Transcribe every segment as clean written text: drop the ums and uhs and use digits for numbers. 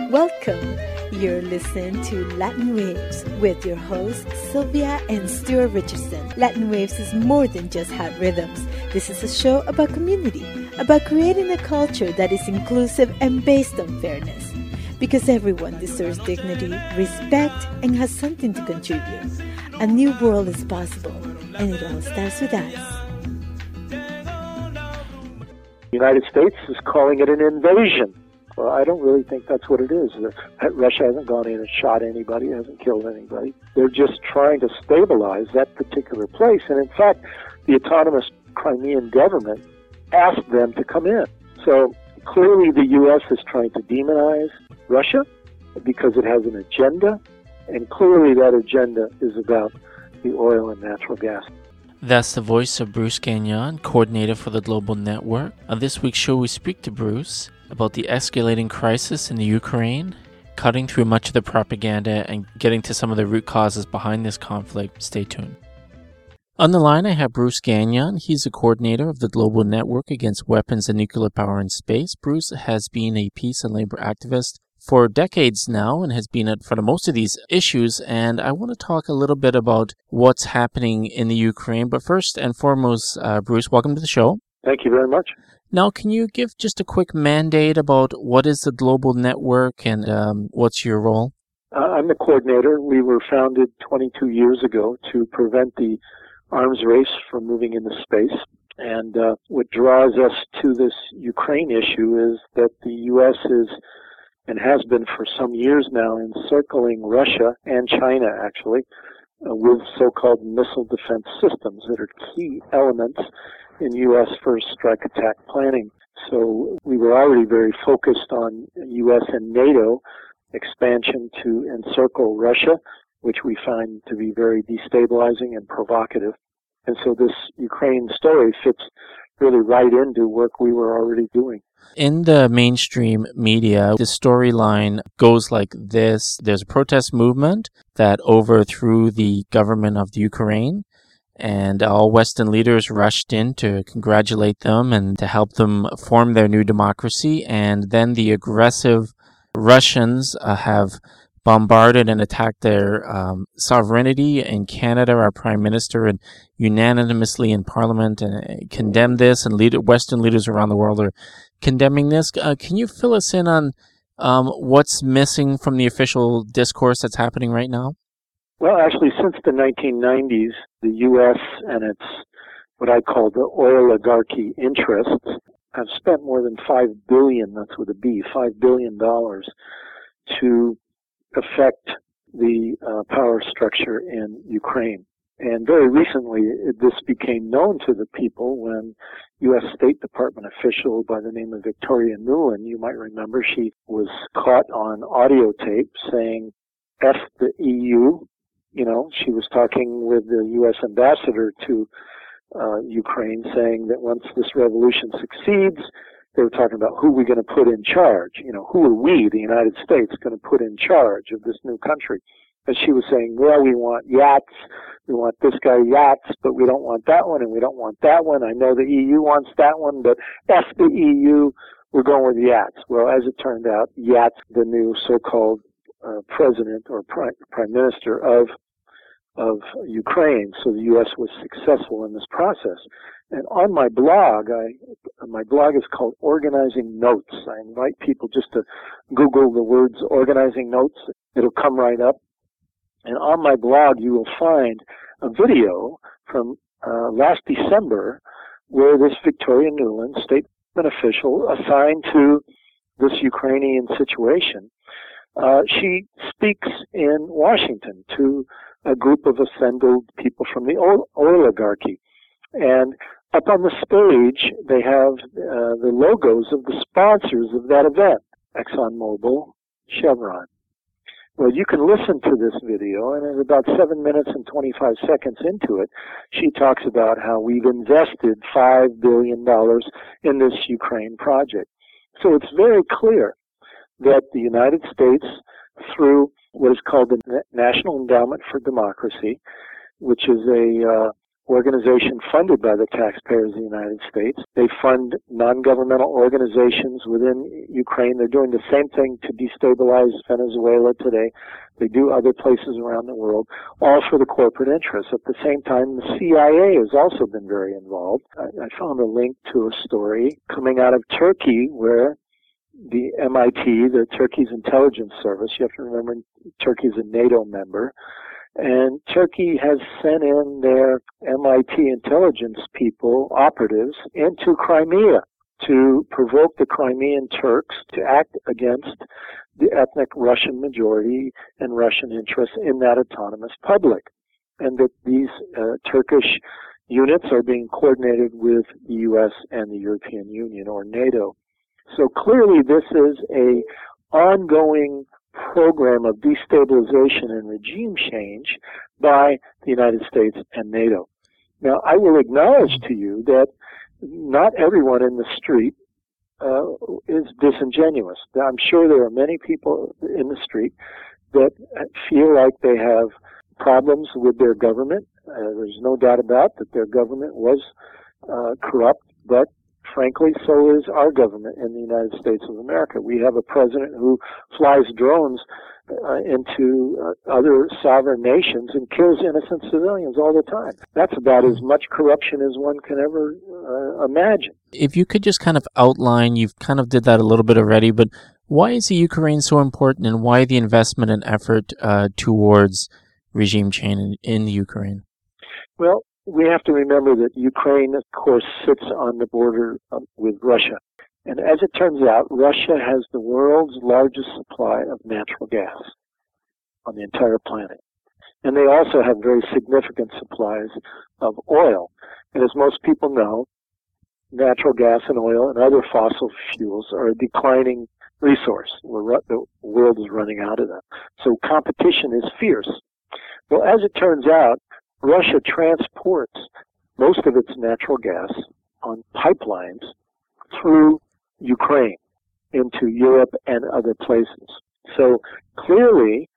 Welcome. You're listening to Latin Waves with your hosts Sylvia and Stuart Richardson. Latin Waves is more than just hot rhythms. This is a show about community, about creating a culture that is inclusive and based on fairness. Because everyone deserves dignity, respect, and has something to contribute. A new world is possible, and it all starts with us. The United States is calling it an invasion. Well, I don't really think that's what it is. Russia hasn't gone in and shot anybody, hasn't killed anybody. They're just trying to stabilize that particular place. And in fact, the autonomous Crimean government asked them to come in. So clearly the U.S. is trying to demonize Russia because it has an agenda. And clearly that agenda is about the oil and natural gas. That's the voice of Bruce Gagnon, coordinator for the Global Network. On this week's show, we speak to Bruce about the escalating crisis in the Ukraine, cutting through much of the propaganda and getting to some of the root causes behind this conflict. Stay tuned. On the line, I have Bruce Gagnon. He's the coordinator of the Global Network Against Weapons and Nuclear Power in Space. Bruce has been a peace and labor activist for decades now and has been at for most of these issues. And I want to talk a little bit about what's happening in the Ukraine. But first and foremost, Bruce, welcome to the show. Thank you very much. Now, can you give just a quick mandate about what is the Global Network and what's your role? I'm the coordinator. We were founded 22 years ago to prevent the arms race from moving into space. And what draws us to this Ukraine issue is that the U.S. is and has been for some years now encircling Russia and China, actually, with so-called missile defense systems that are key elements in U.S. first strike attack planning. So we were already very focused on U.S. and NATO expansion to encircle Russia, which we find to be very destabilizing and provocative. And so this Ukraine story fits really right into work we were already doing. In the mainstream media, the storyline goes like this. There's a protest movement that overthrew the government of the Ukraine, and all Western leaders rushed in to congratulate them and to help them form their new democracy. And then the aggressive Russians have bombarded and attacked their sovereignty in Canada. Our Prime Minister and unanimously in Parliament condemned this, and Western leaders around the world are condemning this. Can you fill us in on what's missing from the official discourse that's happening right now? Well, actually, since the 1990s, the U.S. and its what I call the oligarchy interests have spent more than $5 billion, that's with a B, $5 billion to affect the power structure in Ukraine. And very recently, this became known to the people when U.S. State Department official by the name of Victoria Nuland, you might remember, she was caught on audio tape saying, F the EU. You know, she was talking with the U.S. ambassador to Ukraine saying that once this revolution succeeds, they were talking about who we're going to put in charge. You know, who are we, the United States, going to put in charge of this new country? And she was saying, well, we want yachts. We want this guy yachts, but we don't want that one, and we don't want that one. I know the EU wants that one, but F the EU, we're going with yachts. Well, as it turned out, yachts, the new so-called president or prime minister of Ukraine. So the U.S. was successful in this process. And on my blog, my blog is called Organizing Notes. I invite people just to Google the words Organizing Notes. It'll come right up. And on my blog, you will find a video from last December where this Victoria Nuland, state official assigned to this Ukrainian situation, she speaks in Washington to a group of assembled people from the oligarchy. And up on the stage, they have the logos of the sponsors of that event, ExxonMobil, Chevron. Well, you can listen to this video, and at about 7 minutes and 25 seconds into it, she talks about how we've invested $5 billion in this Ukraine project. So it's very clear that the United States, through what is called the National Endowment for Democracy, which is a organization funded by the taxpayers of the United States. They fund non-governmental organizations within Ukraine. They're doing the same thing to destabilize Venezuela today. They do other places around the world, all for the corporate interests. At the same time, the CIA has also been very involved. I found a link to a story coming out of Turkey where the MIT, the Turkey's intelligence service, you have to remember Turkey's a NATO member, and Turkey has sent in their MIT intelligence people, operatives, into Crimea to provoke the Crimean Turks to act against the ethnic Russian majority and Russian interests in that autonomous public. And that these Turkish units are being coordinated with the U.S. and the European Union or NATO. So clearly this is an ongoing program of destabilization and regime change by the United States and NATO. Now, I will acknowledge to you that not everyone in the street is disingenuous. I'm sure there are many people in the street that feel like they have problems with their government. There's no doubt about that their government was corrupt, but frankly, so is our government in the United States of America. We have a president who flies drones into other sovereign nations and kills innocent civilians all the time. That's about as much corruption as one can ever imagine. If you could just kind of outline, you've kind of did that a little bit already, but why is the Ukraine so important, and why the investment and effort towards regime change in the Ukraine? Well, we have to remember that Ukraine, of course, sits on the border with Russia. And as it turns out, Russia has the world's largest supply of natural gas on the entire planet. And they also have very significant supplies of oil. And as most people know, natural gas and oil and other fossil fuels are a declining resource. The world is running out of them. So competition is fierce. Well, as it turns out, Russia transports most of its natural gas on pipelines through Ukraine into Europe and other places. So clearly,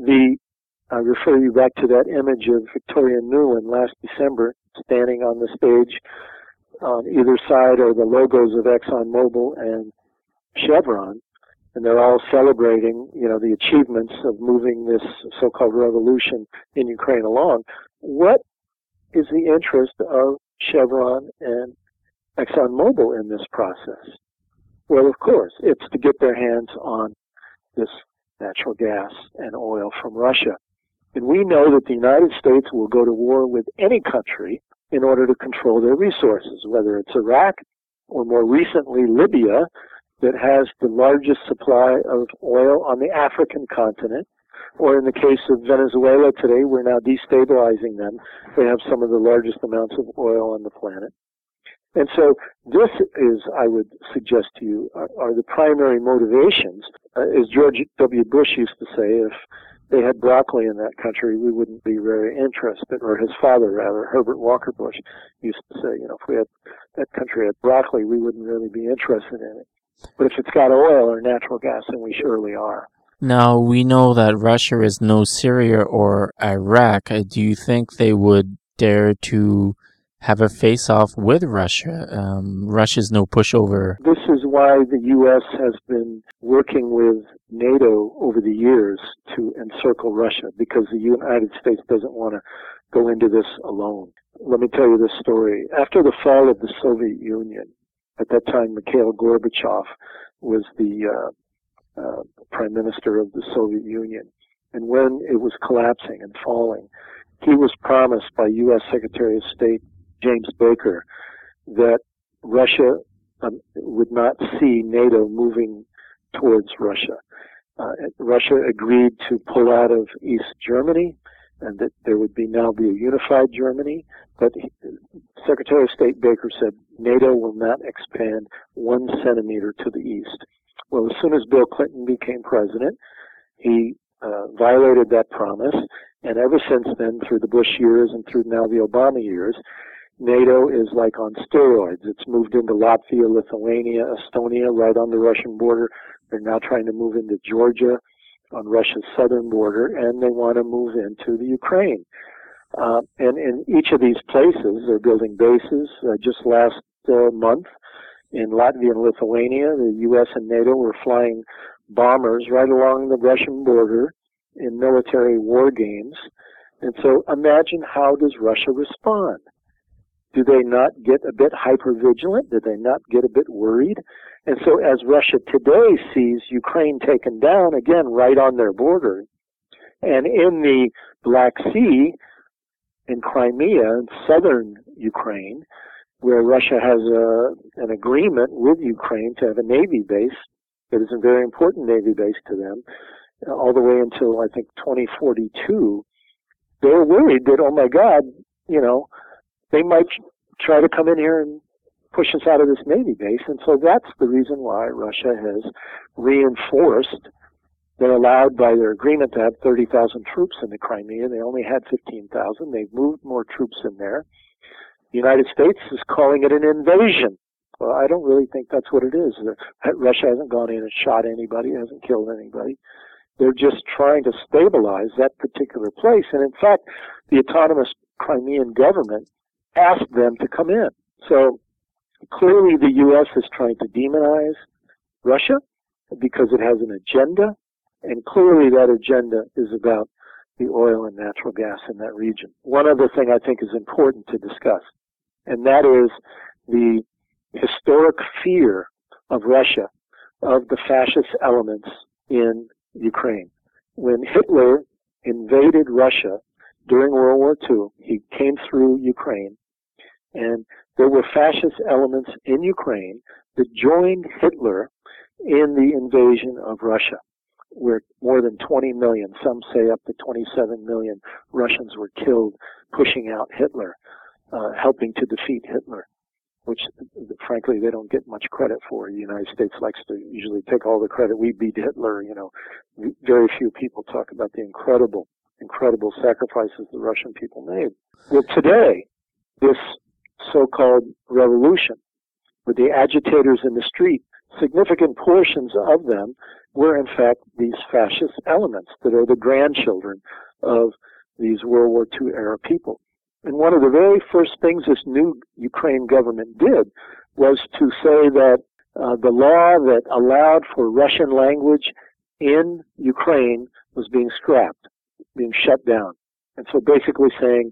I refer you back to that image of Victoria Nuland last December standing on the stage. On either side are the logos of ExxonMobil and Chevron, and they're all celebrating, the achievements of moving this so-called revolution in Ukraine along. What is the interest of Chevron and ExxonMobil in this process? Well, of course, it's to get their hands on this natural gas and oil from Russia. And we know that the United States will go to war with any country in order to control their resources, whether it's Iraq or more recently Libya, that has the largest supply of oil on the African continent, or in the case of Venezuela today, we're now destabilizing them. They have some of the largest amounts of oil on the planet. And so this is, I would suggest to you, are the primary motivations. As George W. Bush used to say, if they had broccoli in that country, we wouldn't be very interested, or his father, rather, Herbert Walker Bush, used to say, if we had that country had broccoli, we wouldn't really be interested in it. But if it's got oil or natural gas, then we surely are. Now, we know that Russia is no Syria or Iraq. Do you think they would dare to have a face-off with Russia? Russia's no pushover. This is why the U.S. has been working with NATO over the years to encircle Russia, because the United States doesn't want to go into this alone. Let me tell you this story. After the fall of the Soviet Union, at that time Mikhail Gorbachev was the Prime Minister of the Soviet Union. And when it was collapsing and falling, he was promised by U.S. Secretary of State James Baker that Russia would not see NATO moving towards Russia. Russia agreed to pull out of East Germany, and that there would now be a unified Germany. But Secretary of State Baker said NATO will not expand 1 centimeter to the east. Well, as soon as Bill Clinton became president, he violated that promise, and ever since then, through the Bush years and through now the Obama years, NATO is like on steroids. It's moved into Latvia, Lithuania, Estonia, right on the Russian border. They're now trying to move into Georgia on Russia's southern border, and they want to move into the Ukraine. And in each of these places, they're building bases. Just last month in Latvia and Lithuania, the U.S. and NATO were flying bombers right along the Russian border in military war games. And so imagine, how does Russia respond? Do they not get a bit hypervigilant? Do they not get a bit worried? And so as Russia today sees Ukraine taken down, again, right on their border, and in the Black Sea, in Crimea, in southern Ukraine, where Russia has an agreement with Ukraine to have a Navy base that is a very important Navy base to them, all the way until, I think, 2042, they're worried that, oh my God, they might try to come in here and push us out of this Navy base. And so that's the reason why Russia has reinforced. They're allowed by their agreement to have 30,000 troops in the Crimea. They only had 15,000. They've moved more troops in there. The United States is calling it an invasion. Well, I don't really think that's what it is. Russia hasn't gone in and shot anybody, hasn't killed anybody. They're just trying to stabilize that particular place. And in fact, the autonomous Crimean government asked them to come in. So clearly the U.S. is trying to demonize Russia because it has an agenda, and clearly that agenda is about the oil and natural gas in that region. One other thing I think is important to discuss, and that is the historic fear of Russia of the fascist elements in Ukraine. When Hitler invaded Russia during World War II, he came through Ukraine, and there were fascist elements in Ukraine that joined Hitler in the invasion of Russia, where more than 20 million, some say up to 27 million Russians were killed pushing out Hitler, helping to defeat Hitler, which frankly they don't get much credit for. The United States likes to usually take all the credit. We beat Hitler, Very few people talk about the incredible sacrifices the Russian people made. Well, today, this so-called revolution, with the agitators in the street, significant portions of them were in fact these fascist elements that are the grandchildren of these World War II era people. And one of the very first things this new Ukraine government did was to say that the law that allowed for Russian language in Ukraine was being scrapped, being shut down. And so basically saying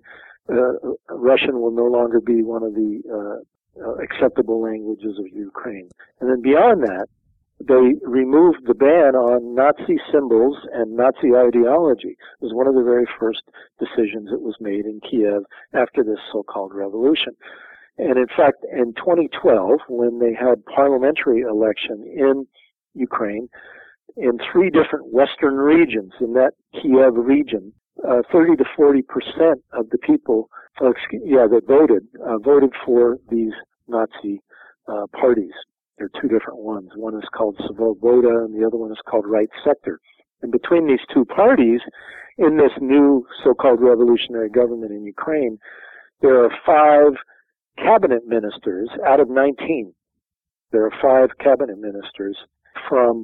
Russian will no longer be one of the acceptable languages of Ukraine. And then beyond that, they removed the ban on Nazi symbols and Nazi ideology. It was one of the very first decisions that was made in Kiev after this so-called revolution. And in fact, in 2012, when they had parliamentary election in Ukraine, in 3 different western regions, in that Kiev region, 30 to 40% of the people, that voted for these Nazi parties. There are 2 different ones. One is called Svoboda, and the other one is called Right Sector. And between these 2 parties, in this new so-called revolutionary government in Ukraine, there are 5 cabinet ministers out of 19. There are 5 cabinet ministers from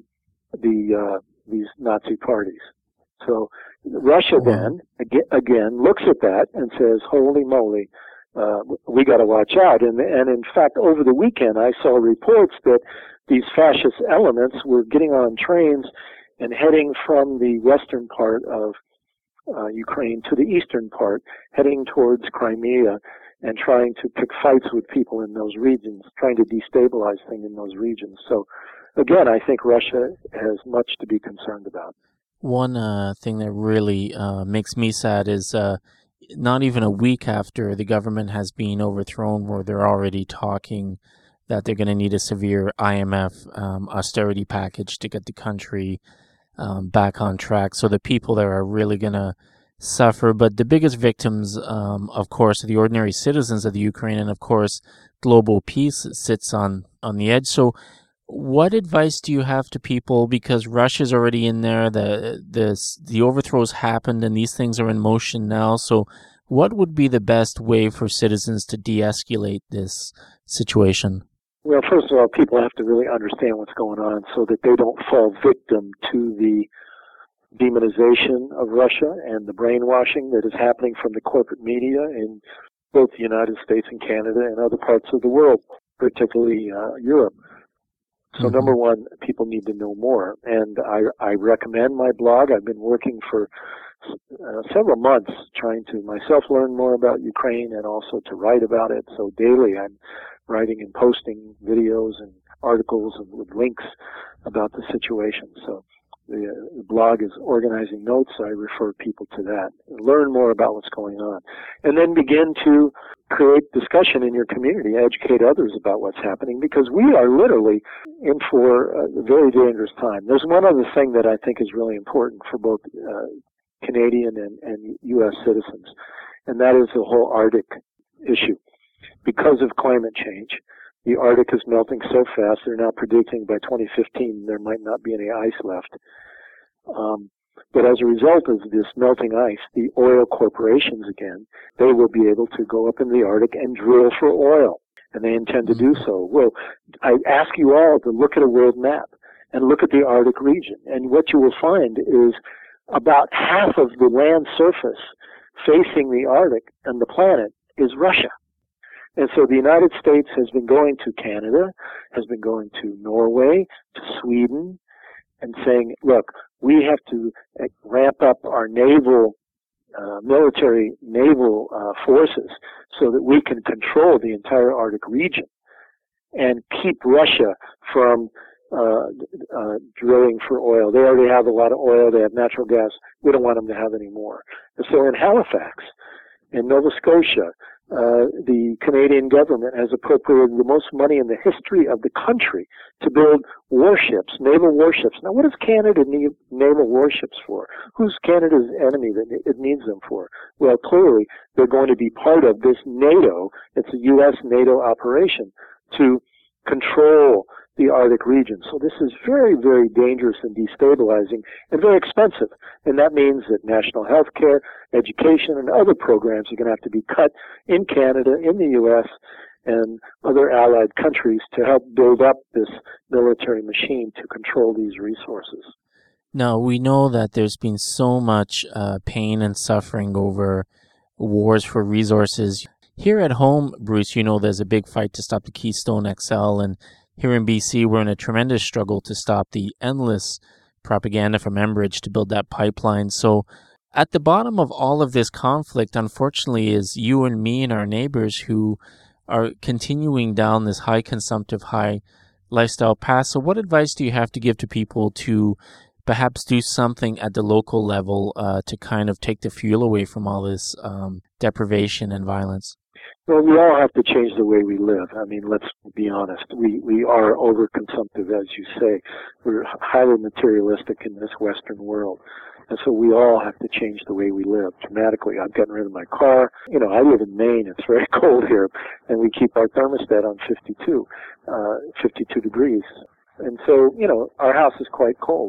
these Nazi parties. So Russia then, again, looks at that and says, holy moly, we got to watch out. And in fact, over the weekend, I saw reports that these fascist elements were getting on trains and heading from the western part of Ukraine to the eastern part, heading towards Crimea and trying to pick fights with people in those regions, trying to destabilize things in those regions. So again, I think Russia has much to be concerned about. One thing that really makes me sad is not even a week after the government has been overthrown, where they're already talking that they're going to need a severe IMF austerity package to get the country back on track. So the people there are really going to suffer. But the biggest victims, of course, are the ordinary citizens of the Ukraine, and of course, global peace sits on the edge. So what advice do you have to people, because Russia's already in there, the overthrows happened, and these things are in motion now. So what would be the best way for citizens to de-escalate this situation? Well, first of all, people have to really understand what's going on so that they don't fall victim to the demonization of Russia and the brainwashing that is happening from the corporate media in both the United States and Canada and other parts of the world, particularly Europe. So number one, people need to know more. And I recommend my blog. I've been working for several months trying to myself learn more about Ukraine and also to write about it. So daily I'm writing and posting videos and articles and with links about the situation. So the blog is organizing notes. I refer people to that. Learn more about what's going on. And then begin to create discussion in your community, educate others about what's happening, because we are literally in for a very dangerous time. There's one other thing that I think is really important for both Canadian and U.S. citizens, and that is the whole Arctic issue. Because of climate change, the Arctic is melting so fast, they're now predicting by 2015 there might not be any ice left. But as a result of this melting ice, the oil corporations, again, they will be able to go up in the Arctic and drill for oil, and they intend to do so. Well, I ask you all to look at a world map and look at the Arctic region, and what you will find is about half of the land surface facing the Arctic and the planet is Russia. And so the United States has been going to Canada, has been going to Norway, to Sweden, and saying, look, we have to ramp up our military naval forces so that we can control the entire Arctic region and keep Russia from drilling for oil. They already have a lot of oil. They have natural gas. We don't want them to have any more. And so in Halifax, in Nova Scotia, the Canadian government has appropriated the most money in the history of the country to build warships, naval warships. Now, what does Canada need naval warships for? Who's Canada's enemy that it needs them for? Well, clearly, they're going to be part of this NATO. It's a U.S. NATO operation to control the Arctic region. So this is very, very dangerous and destabilizing and very expensive. And that means that national health care, education, and other programs are going to have to be cut in Canada, in the U.S., and other allied countries to help build up this military machine to control these resources. Now, we know that there's been so much pain and suffering over wars for resources. Here at home, Bruce, you know there's a big fight to stop the Keystone XL, and here in BC, we're in a tremendous struggle to stop the endless propaganda from Enbridge to build that pipeline. So at the bottom of all of this conflict, unfortunately, is you and me and our neighbors who are continuing down this high consumptive, high lifestyle path. So what advice do you have to give to people to perhaps do something at the local level to kind of take the fuel away from all this deprivation and violence? Well, we all have to change the way we live. I mean, let's be honest. We are overconsumptive, as you say. We're highly materialistic in this Western world. And so we all have to change the way we live dramatically. I've gotten rid of my car. You know, I live in Maine. It's very cold here. And we keep our thermostat on 52 degrees. And so, you know, our house is quite cold.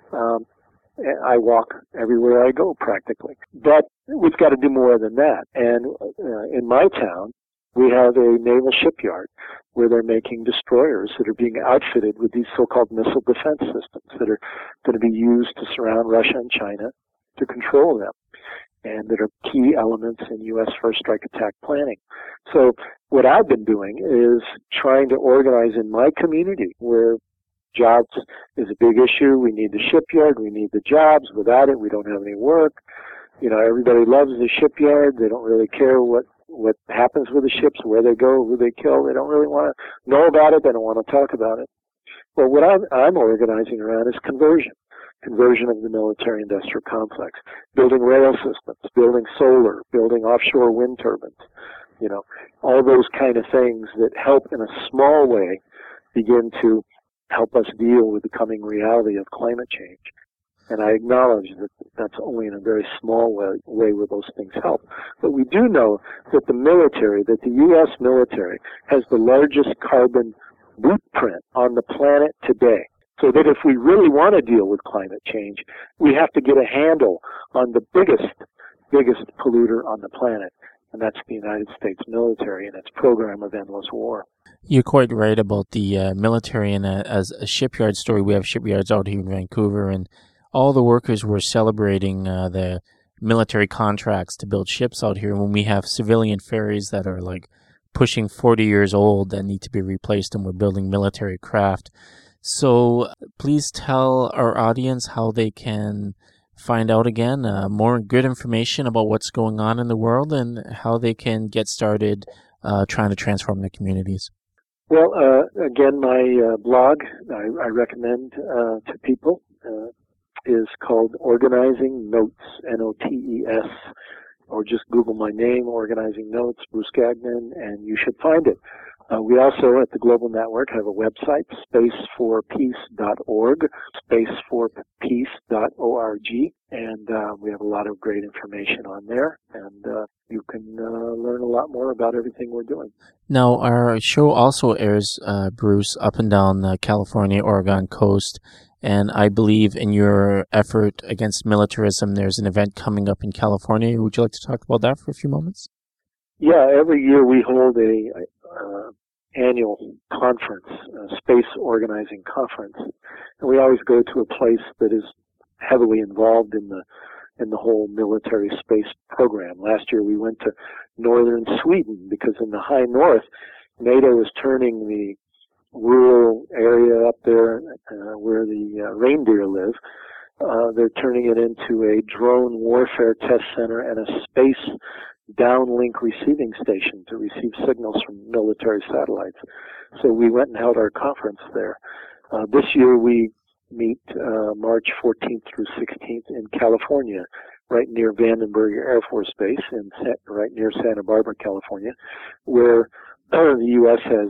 I walk everywhere I go practically. But we've got to do more than that. And in my town, we have a naval shipyard where they're making destroyers that are being outfitted with these so-called missile defense systems that are going to be used to surround Russia and China to control them, and that are key elements in U.S. first strike attack planning. So what I've been doing is trying to organize in my community where jobs is a big issue. We need the shipyard. We need the jobs. Without it, we don't have any work. You know, everybody loves the shipyard. They don't really care what happens with the ships, where they go, who they kill. They don't really want to know about it. They don't want to talk about it. Well, what I'm organizing around is conversion of the military-industrial complex, building rail systems, building solar, building offshore wind turbines, you know, all those kind of things that help in a small way begin to help us deal with the coming reality of climate change. And I acknowledge that that's only in a very small way where those things help. But we do know that the U.S. military has the largest carbon footprint on the planet today. So that if we really want to deal with climate change, we have to get a handle on the biggest polluter on the planet. And that's the United States military and its program of endless war. You're quite right about the military. And as a shipyard story, we have shipyards out here in Vancouver and all the workers were celebrating the military contracts to build ships out here when we have civilian ferries that are like pushing 40 years old that need to be replaced, and we're building military craft. So please tell our audience how they can find out again more good information about what's going on in the world and how they can get started trying to transform their communities. Well, again, my blog I recommend to people is called Organizing Notes, Notes, or just Google my name, Organizing Notes, Bruce Gagnon, and you should find it. We also, at the Global Network, have a website, spaceforpeace.org, spaceforpeace.org, and we have a lot of great information on there, and you can learn a lot more about everything we're doing. Now, our show also airs, Bruce, up and down the California, Oregon coast, and I believe in your effort against militarism, there's an event coming up in California. Would you like to talk about that for a few moments? Yeah, every year we hold a annual conference, a space organizing conference, and we always go to a place that is heavily involved in the whole military space program. Last year we went to northern Sweden because in the high north, NATO is turning the rural area up there where the reindeer live. They're turning it into a drone warfare test center and a space downlink receiving station to receive signals from military satellites. So we went and held our conference there. This year we meet March 14th through 16th in California, right near Vandenberg Air Force Base, right near Santa Barbara, California, where the U.S. has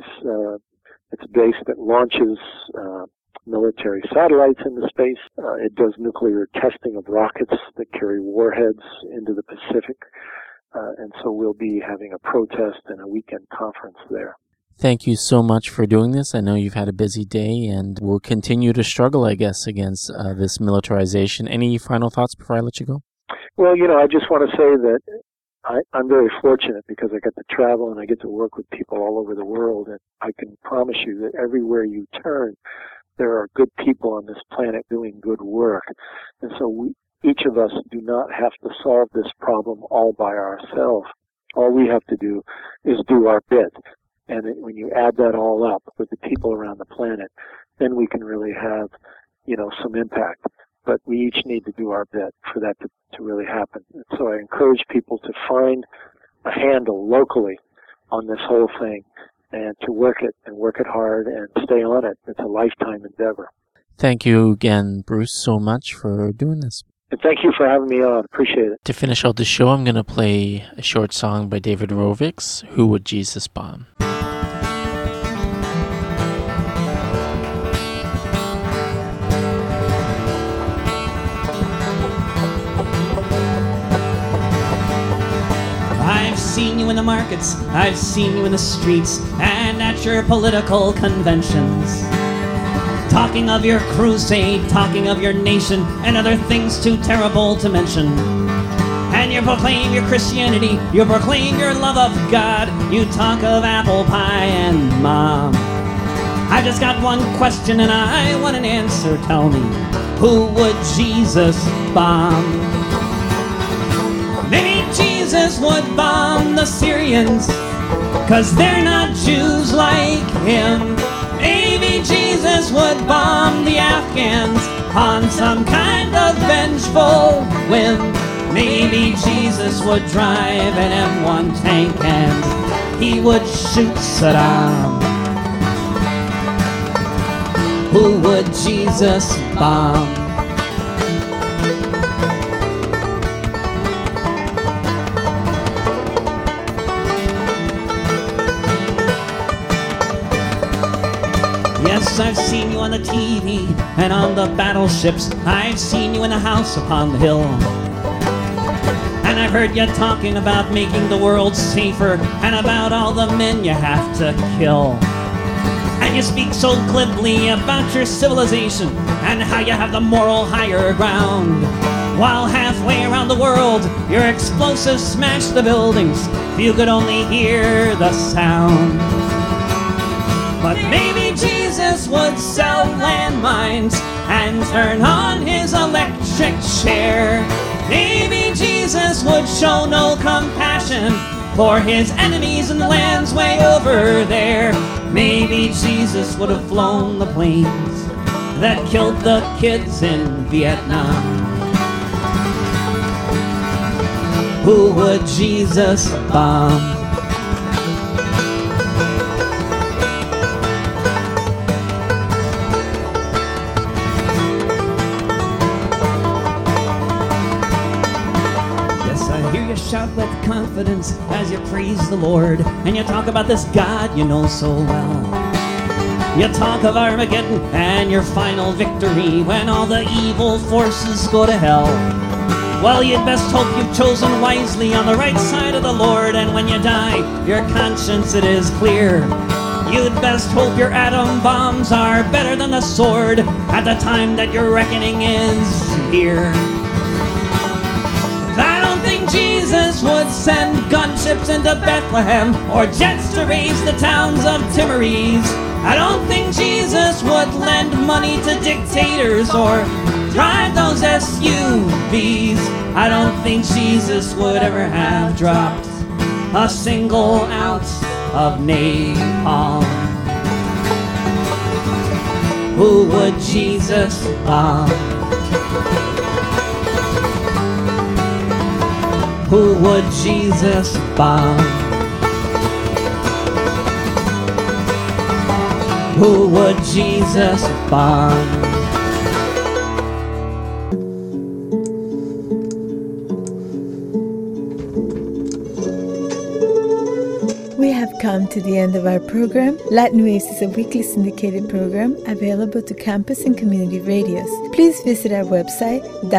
its base that launches military satellites into space. It does nuclear testing of rockets that carry warheads into the Pacific. And so we'll be having a protest and a weekend conference there. Thank you so much for doing this. I know you've had a busy day, and we'll continue to struggle, I guess, against this militarization. Any final thoughts before I let you go? Well, I just want to say that I'm very fortunate because I get to travel and I get to work with people all over the world, and I can promise you that everywhere you turn, there are good people on this planet doing good work. And so each of us do not have to solve this problem all by ourselves. All we have to do is do our bit. And when you add that all up with the people around the planet, then we can really have, some impact. But we each need to do our bit for that to really happen. And so I encourage people to find a handle locally on this whole thing and to work it hard and stay on it. It's a lifetime endeavor. Thank you again, Bruce, so much for doing this. And thank you for having me on. Appreciate it. To finish out the show, I'm going to play a short song by David Rovics, Who Would Jesus Bomb? I've seen you in the markets, I've seen you in the streets, and at your political conventions. Talking of your crusade, talking of your nation, and other things too terrible to mention. And you proclaim your Christianity, you proclaim your love of God, you talk of apple pie and mom. I just got one question and I want an answer, tell me, who would Jesus bomb? Maybe Jesus would bomb the Syrians, 'cause they're not Jews like him. Maybe Jesus would bomb the Afghans on some kind of vengeful whim. Maybe Jesus would drive an M1 tank and he would shoot Saddam. Who would Jesus bomb? Yes, I've seen you on the TV and on the battleships. I've seen you in the house upon the hill. And I've heard you talking about making the world safer and about all the men you have to kill. And you speak so glibly about your civilization and how you have the moral higher ground. While halfway around the world, your explosives smash the buildings. If you could only hear the sound. But maybe Jesus would sell landmines and turn on his electric chair. Maybe Jesus would show no compassion for his enemies in the lands way over there. Maybe Jesus would have flown the planes that killed the kids in Vietnam. Who would Jesus bomb? Yes, I hear you shout with confidence as you praise the Lord, and you talk about this God you know so well. You talk of Armageddon and your final victory when all the evil forces go to hell. Well, you'd best hope you've chosen wisely on the right side of the Lord, and when you die, your conscience it is clear. You'd best hope your atom bombs are better than the sword at the time that your reckoning is here. I don't think Jesus would send gunships into Bethlehem or jets to raise the towns of Timorese. I don't think Jesus would lend money to dictators or drive those SUVs. I don't think Jesus would ever have dropped a single ounce of napalm. Who would Jesus bomb? Who would Jesus bomb? Who would Jesus bomb? We have come to the end of our program. Latin Waves is a weekly syndicated program available to campus and community radios. Please visit our website,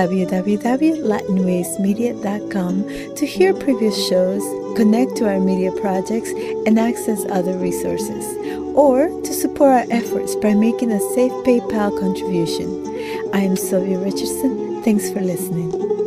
www.latinwavesmedia.com, to hear previous shows, connect to our media projects, and access other resources, or to support our efforts by making a safe PayPal contribution. I am Sylvia Richardson. Thanks for listening.